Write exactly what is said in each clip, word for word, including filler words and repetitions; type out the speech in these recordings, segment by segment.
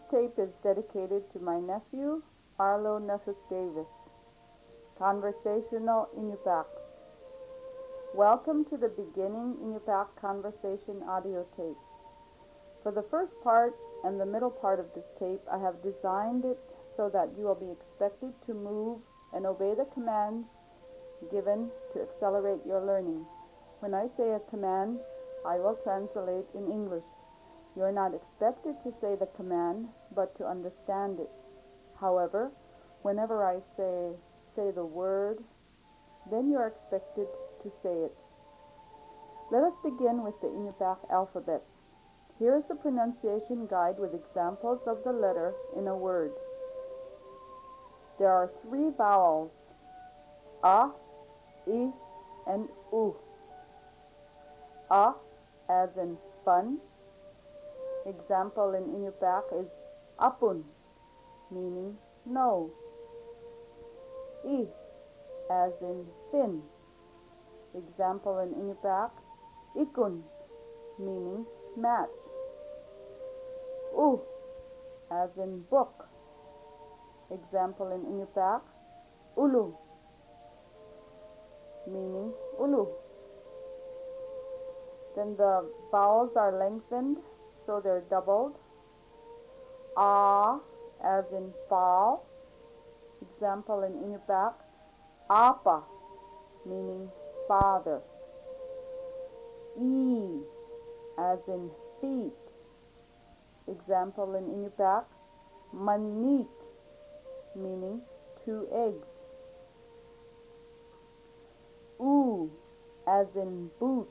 tape is dedicated to my nephew, Arlo Nefus Davis. Conversational Inupiaq. Welcome to the beginning Inupiaq Conversation audio tape. For the first part and the middle part of this tape, I have designed it so that you will be expected to move and obey the commands given to accelerate your learning. When I say a command, I will translate in English. You are not expected to say the command, but to understand it. However, whenever I say, say the word, then you are expected to say it. Let us begin with the Inupiaq alphabet. Here is the pronunciation guide with examples of the letter in a word. There are three vowels, a, I, and u. A as in fun. Example in Inupiaq is apun, meaning no. I as in fin. Example in Inupiaq, ikun, meaning match. U as in book. Example in Inupiaq, ulu, meaning ulu. Then the vowels are lengthened, so they're doubled. A as in fall. Example in Inupiaq, apa, meaning father. E as in feet. Example in Inupiaq, manik, meaning two eggs. U as in boot.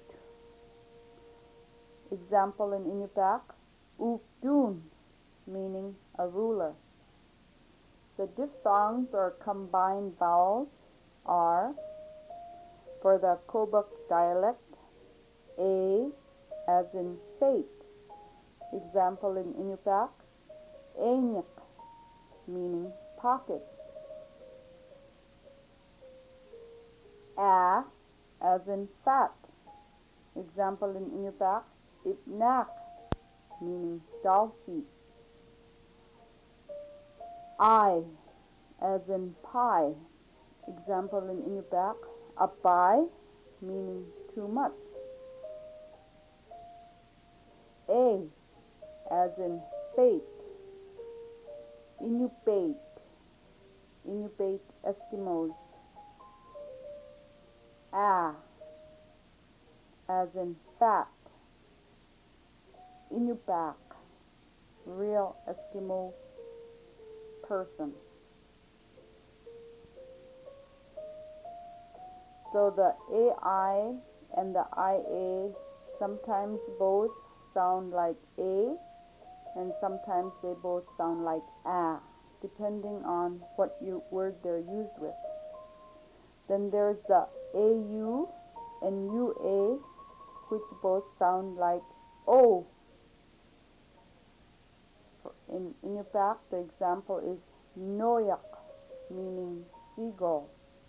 Example in Inupiaq, ukdun, meaning a ruler. The diphthongs or combined vowels are, for the Kobuk dialect, a as in fate. Example in Inupiaq, enyik, meaning pocket. A as in fat. Example in Inupiaq, ipnak, meaning doll feet. I as in pie. Example in Inupiaq, apai, meaning too much. A as in fate. Inupate, Inupate Eskimos. A as in fat. Inupiaq, real Eskimo person. So the A I and the I A sometimes both sound like A, and sometimes they both sound like A, depending on what you, word they're used with. Then there's the A U and U A, which both sound like O. In Inupiaq, the example is noyak, meaning seagull.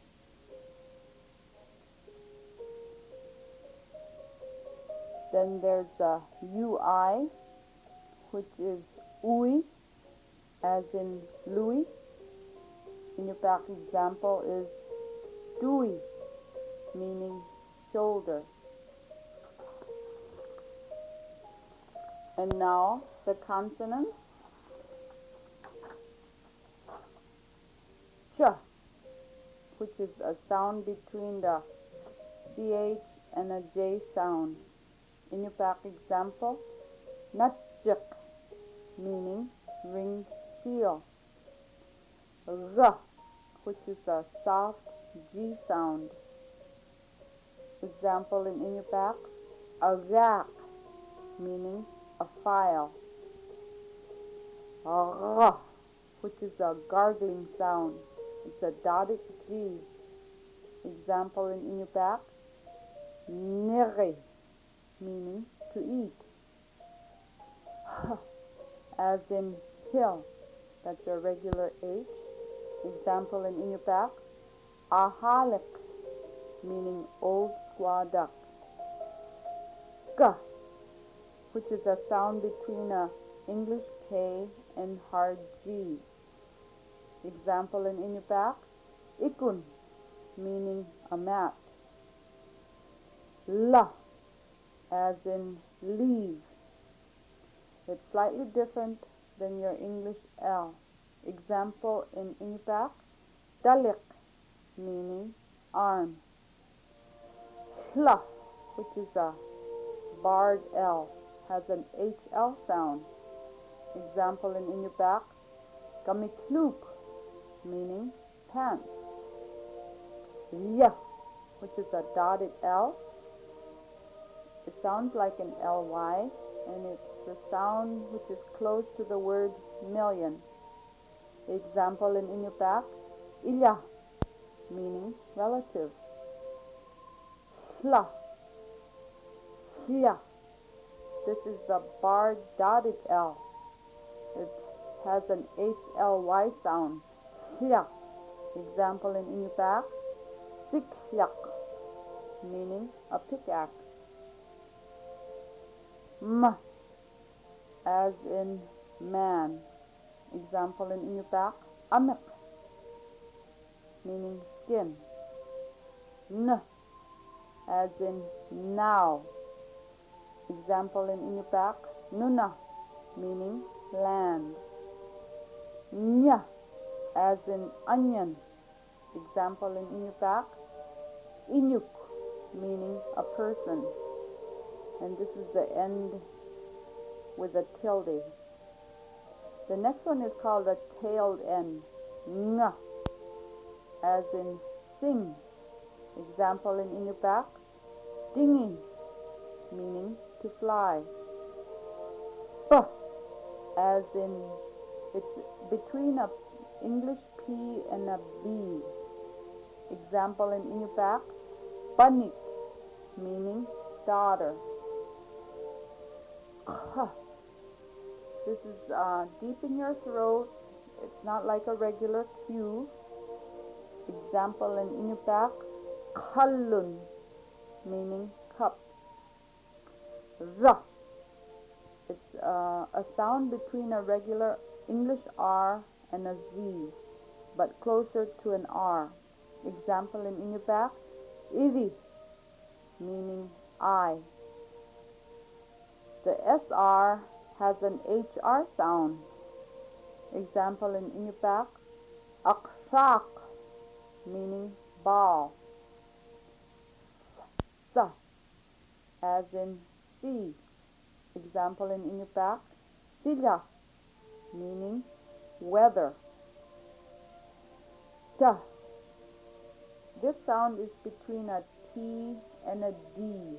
Then there's the U I, which is ui, as in Louis. Inupiaq example is dui, meaning shoulder. And now the consonants. Ch, which is a sound between the C H and a J sound. Inupiaq example, natjik, meaning ringed seal. R, which is a soft G sound. Example in Inupiaq, agak, meaning a file. R, which is a gargling sound. It's a dotted G. Example in Inupiaq, nere, meaning to eat. As in hill, that's a regular H. Example in Inupiaq, ahalik, meaning old squaw duck. G, which is a sound between a English K and hard G. Example in Inupiaq, ikun, meaning a mat. La, as in leave. It's slightly different than your English L. Example in Inupiaq, dalik, meaning arm. Hla, which is a barred L, has an H L sound. Example in Inupiaq, kamikluk, meaning pants. Lia, which is a dotted L. It sounds like an L Y, and it's the sound which is close to the word million. Example in Inupiaq, ilya, meaning relative. Hla, hlia. This is the barred dotted L. It has an H L Y sound. Hlia. Example in Inupiaq, siklyak, meaning a pickaxe. M, as in man. Example in Inupiaq, amik, meaning skin. N, as in now. Example in Inupiaq, nuna, meaning land. Nya, as in onion. Example in Inupiaq, inyuk, meaning a person. And this is the end with a tilde. The next one is called a tailed end. Nga, as in sing. Example in Inupiaq, dingi, meaning to fly. P, as in, it's between a English P and a B. Example in Inupiaq, banik, meaning daughter. K, this is uh, deep in your throat. It's not like a regular Q. Example in Inupiaq, kallun, meaning cup. Z, it's uh, a sound between a regular English R and a Z, but closer to an R. Example in Inupiaq, idi, meaning I. The S R has an H R sound. Example in Inupiaq, aksak, meaning ball. S, as in sea. Example in Inupiaq, silya, meaning weather. T, this sound is between a T and a D.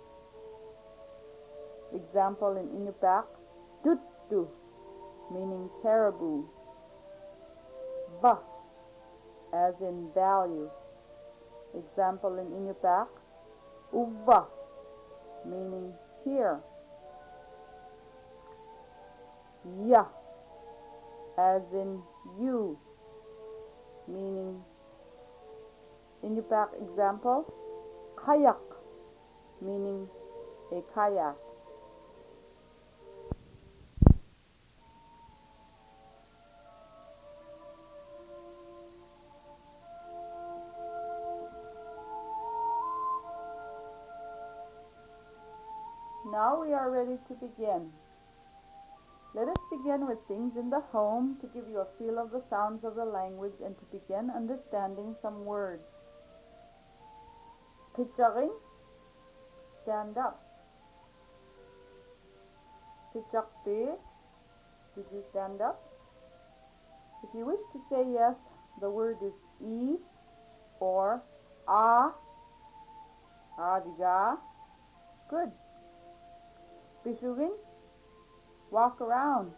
Example in Inupiaq, tuttu, meaning caribou. V, as in value. Example in Inupiaq, uva, meaning here. Ya, as in you, meaning Inupiaq example, kayak, meaning a kayak. Now we are ready to begin. Let us begin with things in the home to give you a feel of the sounds of the language and to begin understanding some words. Pitcharing, stand up. Pitchakpe, did you stand up? If you wish to say yes, the word is e or a. Adiga. Good. Bishugin, walk around.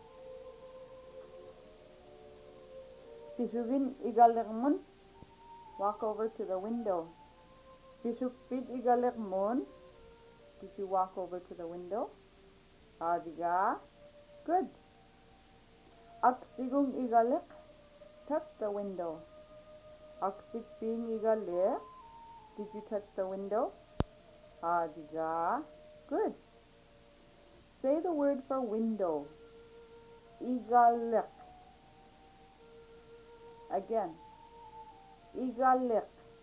Bishugin igalikmun, walk over to the window. Bishukpid igalikmun, did you walk over to the window? Adiga. Good. Aksigung igalik, touch the window. Aksikping igalik, did you touch the window? Adiga. Good. Say the word for window. Igalik. Again. Igalik.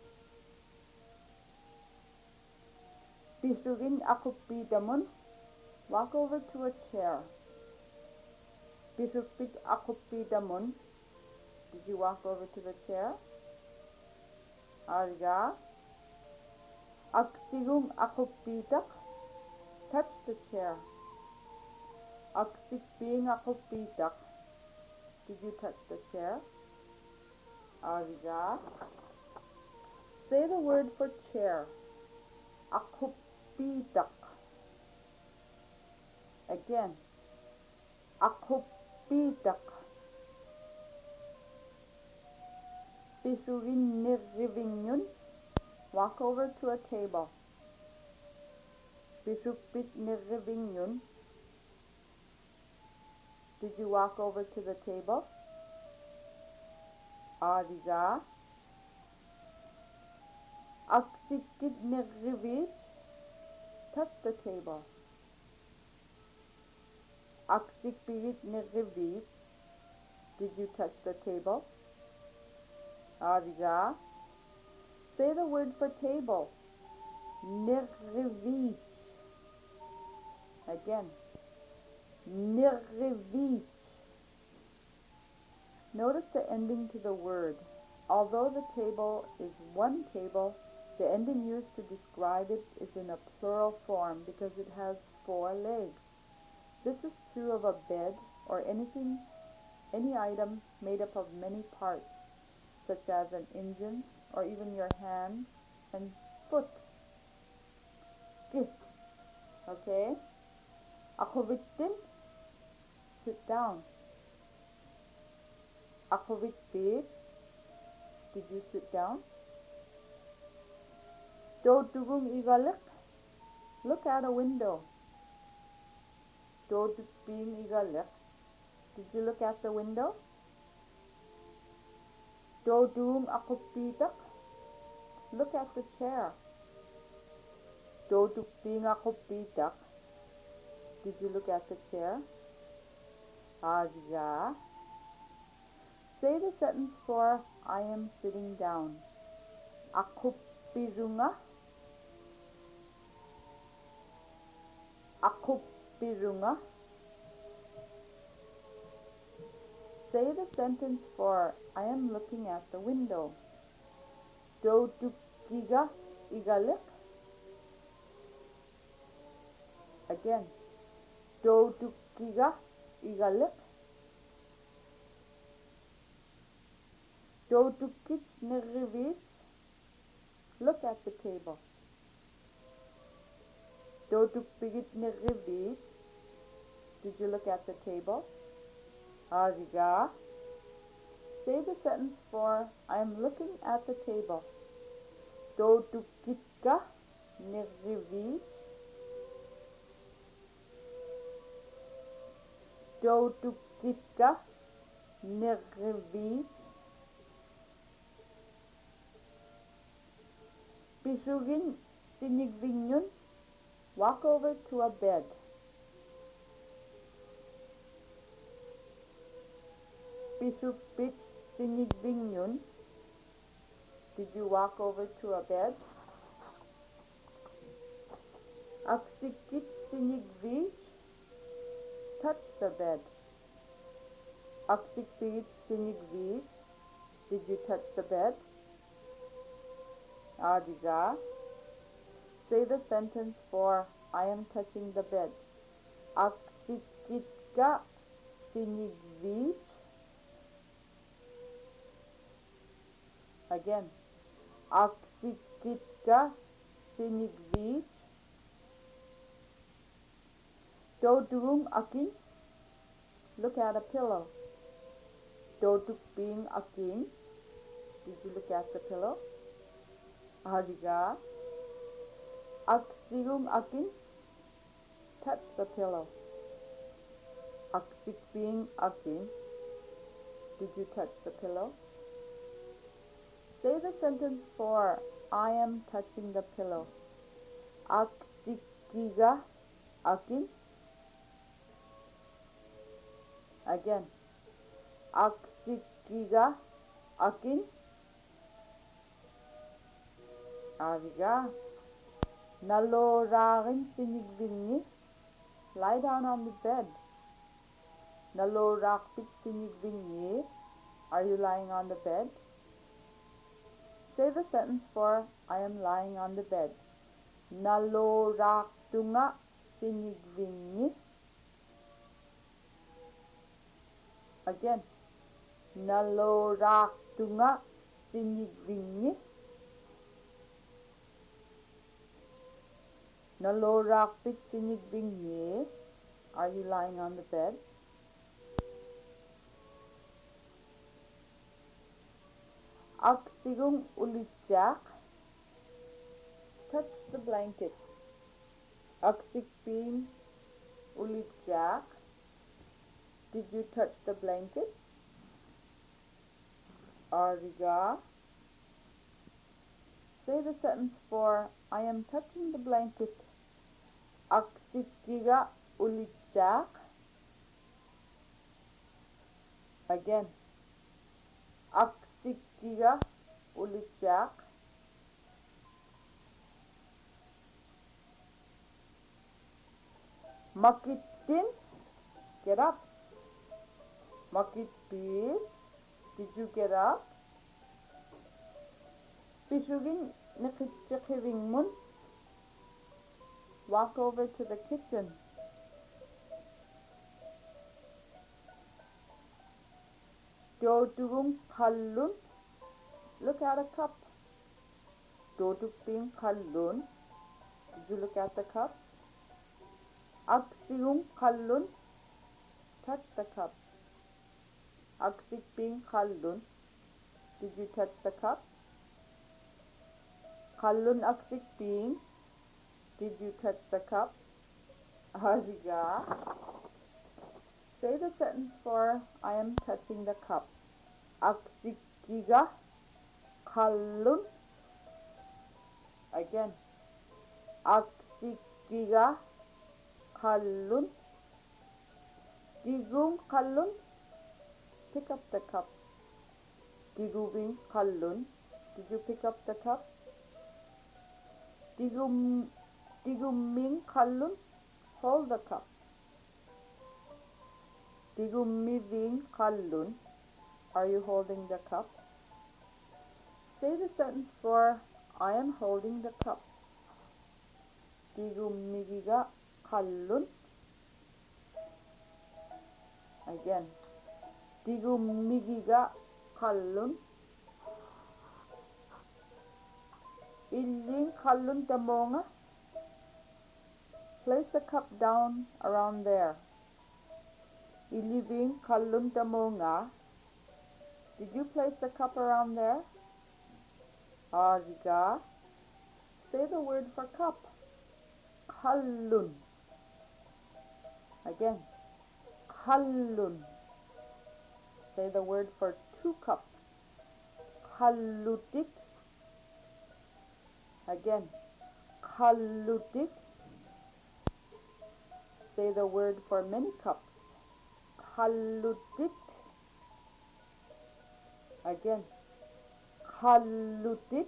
Bisugin akupidamon. Walk over to a chair. Bisupit akupidamon. Did you walk over to the chair? Arga. Aksigum akupidak. Touch the chair. Aksik being akupidak. Did you touch the chair? Arga. Say the word for chair. Akupidak. Again. Akupidak. Bisurin nirivinyun. Walk over to a table. Bisupit nirivinyun. Did you walk over to the table? Ariga. Aksikit nirivich. Touch the table. Aksikpirit nirivich. Did you touch the table? Ariga. Say the word for table. Nirivich. Again. Nirivich. Notice the ending to the word. Although the table is one table, the ending used to describe it is in a plural form because it has four legs. This is true of a bed or anything, any item made up of many parts, such as an engine or even your hand and foot. Git. Okay? Akovittin. Sit down. Akovitbit. Did you sit down? Dodugum igalik. Look out a window. Dodugum igalik. Did you look out the window? Dodum akupitak. Look at the chair. Dodugum akupitak. Did you look at the chair? Aja. Say the sentence for I am sitting down. Akupirunga. Akupirunga. Say the sentence for I am looking at the window. Dodukiga igalik. Again. Dodukiga igalik. Dodukit nirivich. Look at the table. Dodukpigit nirivich. Did you look at the table? Ariga. Say the sentence for I am looking at the table. Dodukitka nirivich. Dodukitka nirivich. Bisugin sinigvinyun. Walk over to a bed. Bisupit sinigvinyun. Did you walk over to a bed? Aksikit sinigvich. Touch the bed. Aksikit sinigvich. Did you touch the bed? Adiga. Say the sentence for I am touching the bed. Aksikitka sinigvich. Again. Aksikitka sinigvich. Dodung akin. Look at a pillow. Doduk being akin. Did you look at the pillow? Adiga. Aksigum akin. Touch the pillow. Aksik being akin. Did you touch the pillow? Say the sentence for I am touching the pillow. Aksikiga akin. Again. Aksikiga akin. Ariga. Naloraring sinigvingi. Lie down on the bed. Nalorakpik sinigvingi. Are you lying on the bed? Say the sentence for I am lying on the bed. Naloraktunga sinigvingi. Again. Naloraktunga sinigvingi. Nalorakpik sinigvingi. Are you lying on the bed? Aksigong ulitjak. Touch the blanket. Aksikping ulitjak. Did you touch the blanket? Ariga. Say the sentence for I am touching the blanket. Aksikiga ulitjak. Again. Aksikiga ulitjak. Makitin. Get up. Makitpir. Did you get up? Pishugin nikitchikivingmun. Walk over to the kitchen. Dodugum kallun. Look at a cup. Doduping kallun. Did you look at the cup? Aksigum kallun. Touch the cup. Aksikping kallun. Did you touch the cup? Kallun aksikping. Did you touch the cup? Ariga. Say the sentence for I am touching the cup. Aksikiga kallun. Again. Aksikiga kallun. Digum kallun. Pick up the cup. Digubing kallun. Did you pick up the cup? Digum Diguming kallun. Hold the cup. Digumiving kallun. Are you holding the cup? Say the sentence for I am holding the cup. Digumigiga kallun. Again. Digumigiga kallun. Illing kallun tamonga. Place the cup down around there. Iliving kallun tamonga. Did you place the cup around there? Ariga. Say the word for cup. Kallun. Again. Kallun. Say the word for two cups. Kallutik. Again. Kallutik. Say the word for many cups. Kallutik. Again. Kallutik.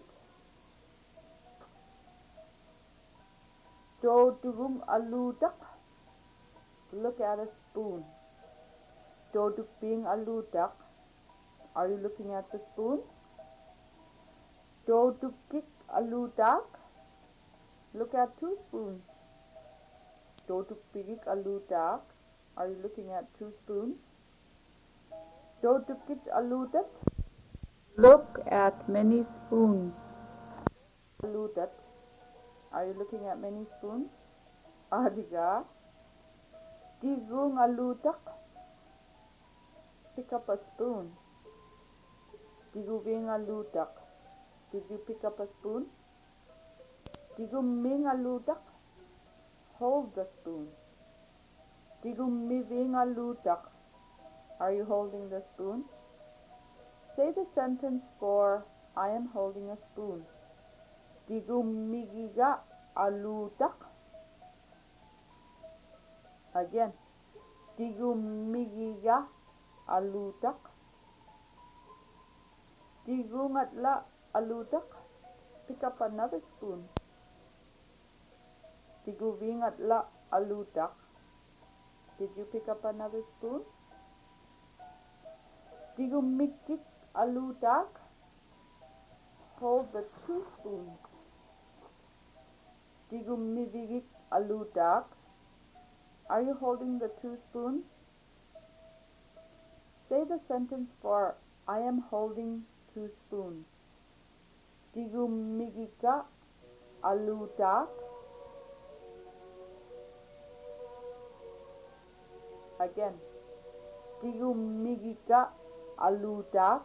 Dodugum aludak. Look at a spoon. Doduk being aludak. Are you looking at the spoon? Dodukik aludak. Look at two spoons. Doduk pigik aludak. Are you looking at two spoons? Dodukit aludat. Look at many spoons. Aludat. Are you looking at many spoons? Ariga. Digung aludak. Pick up a spoon. Diguving aludak. Did you pick up a spoon? Diguming aludak. Hold the spoon. Digumiving aludak. Are you holding the spoon? Say the sentence for I am holding a spoon. Digumigiga aludak. Again. Tigumigiga alutak. Tigungatla alutak. Pick up another spoon. Tiguvingatla alutak. Did you pick up another spoon? Digumikik alutak. Hold the two spoons. Digumivigik alutak. Are you holding the two spoons? Say the sentence for I am holding two spoons. Digumigika alutak. Again. Digumigika alutak.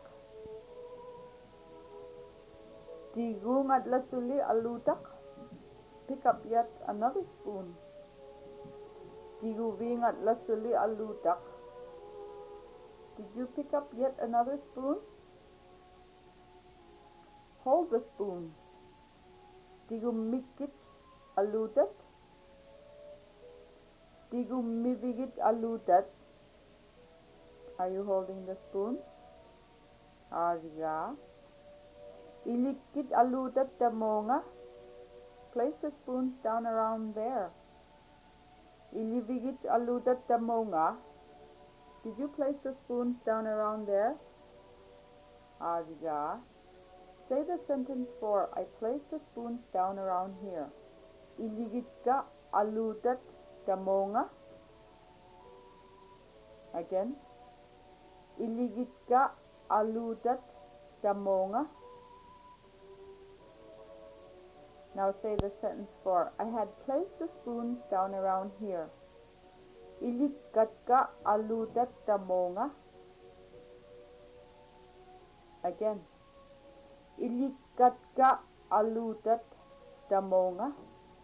Tigungatla suli alutak. Pick up yet another spoon. Tiguvingatla suli alutak. Did you pick up yet another spoon? Hold the spoon. Digumikit alutat. Digumivigit alutat. Are you holding the spoon? Arya. Ilikit alutat tamonga. Place the spoons down around there. Ilivigit alutat tamonga. Did you place the spoons down around there? Arya. Say the sentence for I place the spoons down around here. Iligit ka alutat tamonga. Again. Iligit ka alutat tamonga. Now say the sentence for I had placed the spoons down around here. Ilikat ka alutat tamonga. Again. Ilikat ka alutat tamonga.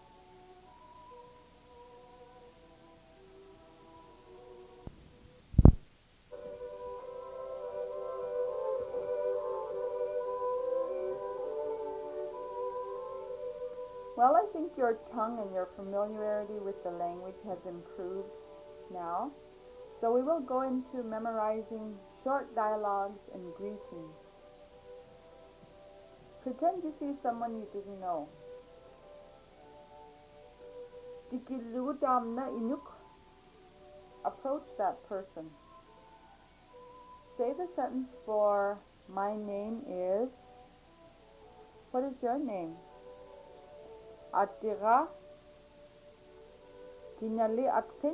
Well, I think your tongue and your familiarity with the language has improved now. So we will go into memorizing short dialogues and greetings. Pretend you see someone you didn't know. Tikiludamna inuk. Approach that person. Say the sentence for my name is. What is your name? Atira Kinali Atkin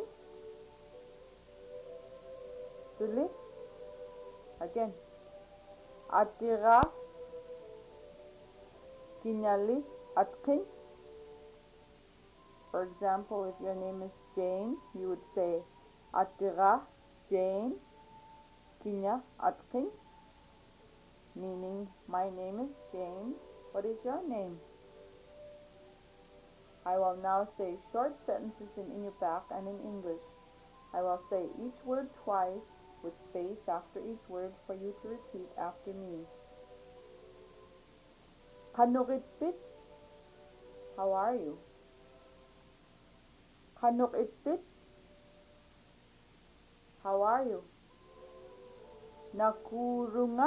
Suli. Again. Atira Kinali Atkin. For example, if your name is Jane, you would say Atira Jane Kinya Atkin, meaning my name is Jane. What is your name? I will now say short sentences in Inupiaq and in English. I will say each word twice with space after each word for you to repeat after me. Kanukitpit. How are you? Kanukitpit. How are you? Nakurunga.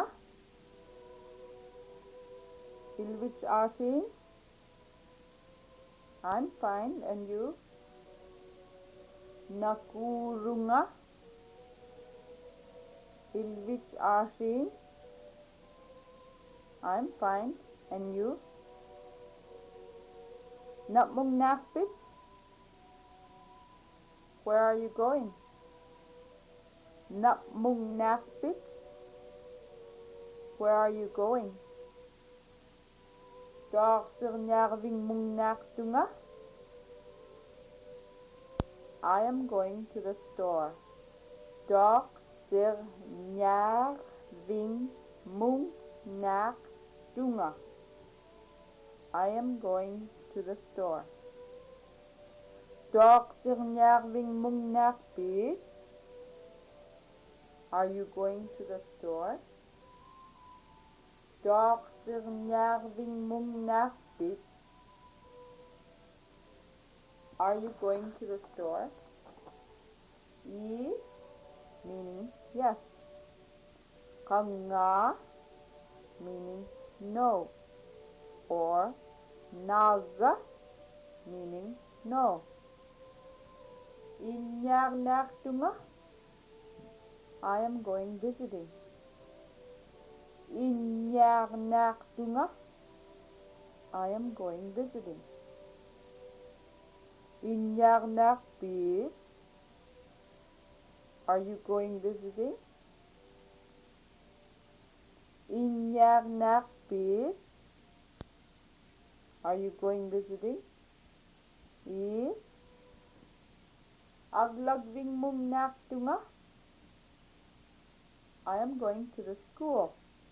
Ilvich Ashin. I'm fine, and you? Nakurunga. Ilvich Ashin. I'm fine, and you? Napmung Nakpit. Where are you going? Napmung Nakpit. Where are you going? I am going to the store. Dok sir nyar ving mung nak dunga. I am going to the store. Dok sir nyar ving mung nak bit. Are you going to the store? Dok sir nyar ving mung nak bit. Are you going to the store? E meaning yes. Kanga meaning no, or naga meaning no. Inyarnaktunga, I am going visiting. Inyarnaktunga, I am going visiting. Inyarnakpi, are you going visiting? Inyarnakpi, are you going visiting? E aglagving mung naktunga, I am going to the school.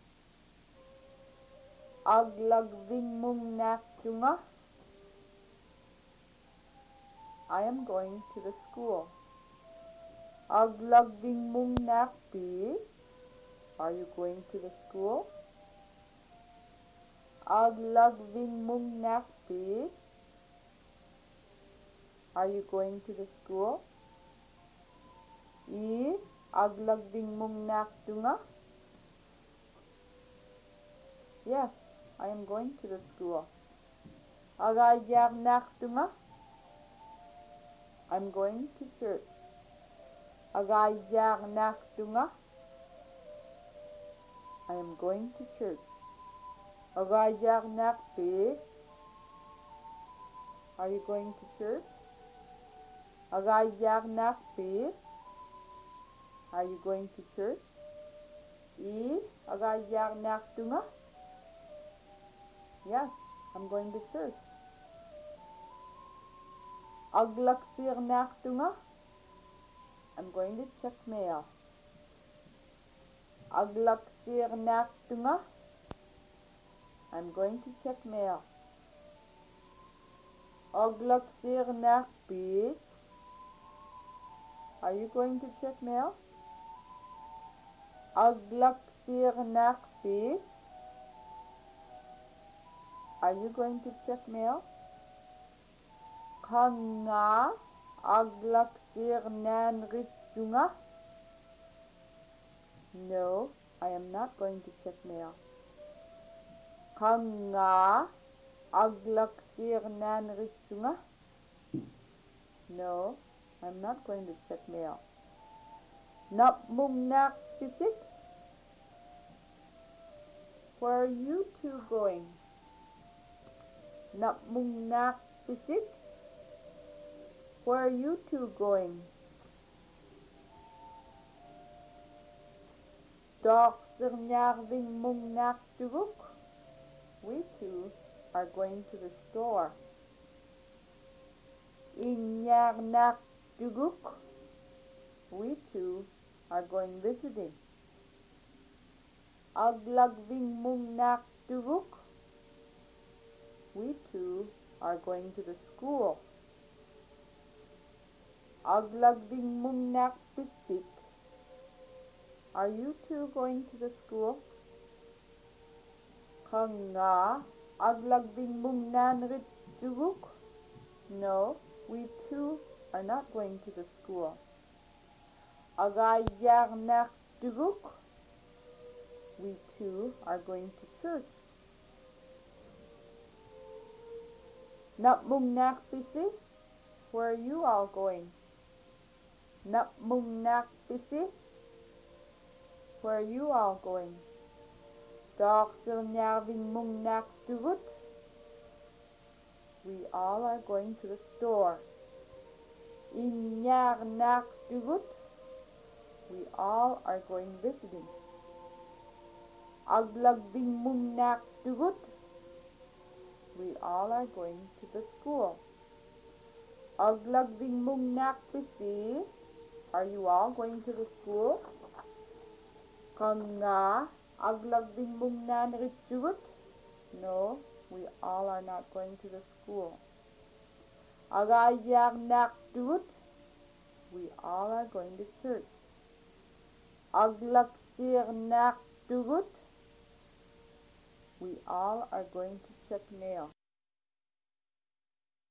Aglagving mung naktunga, I am going to the school. Aglagving mung nakpi, are you going to the school? Aglagving mung nakpi, are you going to the school? E aglagving mung naktunga, yes, I am going to the school. Agayar naktunga, I'm going to church. Agayar naktunga, I am going to church. Agayar nakpi, are you going to church? Agayar nakpi, are you going to church? E agayar naktunga, yes, I'm going to church. Aglaksir naktunga, I'm going to check mail. Aglaksir naktunga, I'm going to check mail. Aglaksir nakpi, are you going to check mail? Aglaksir nakpi, are you going to check mail? Kanga aglaksir nanritunga, no, I am not going to check mail. Kanga aglaksir nanritunga, no, I'm not going to check mail. Napmung nakpisik, where are you two going? Napmung nakpisik, where are you two going? Doksir nyarving mung naktuguk, we two are going to the store. Inyar naktuguk, we two are going visiting. Aglagving mung naktuguk, we two are going to the school. Aglagving mung nakpisik, are you two going to the school? Kanga aglagving mung nanrituguk, no, we two are not going to the school. Agayar naktuguk, we two are going to church. Napmung nakpisi, where are you all going? Napmung nakpisi, where are you all going? Doksir nyarving mung naktugut, we all are going to the store. Inyar naktugut, we all are going visiting. Aglagving mung naktugut, we all are going to the school. Aglagving mung nakpisi, are you all going to the school? Kanga aglagving mung nanrituguk, no, we all are not going to the school. Agayar naktugut, we all are going to church. Aglaksir naktugut, we all are going to check mail.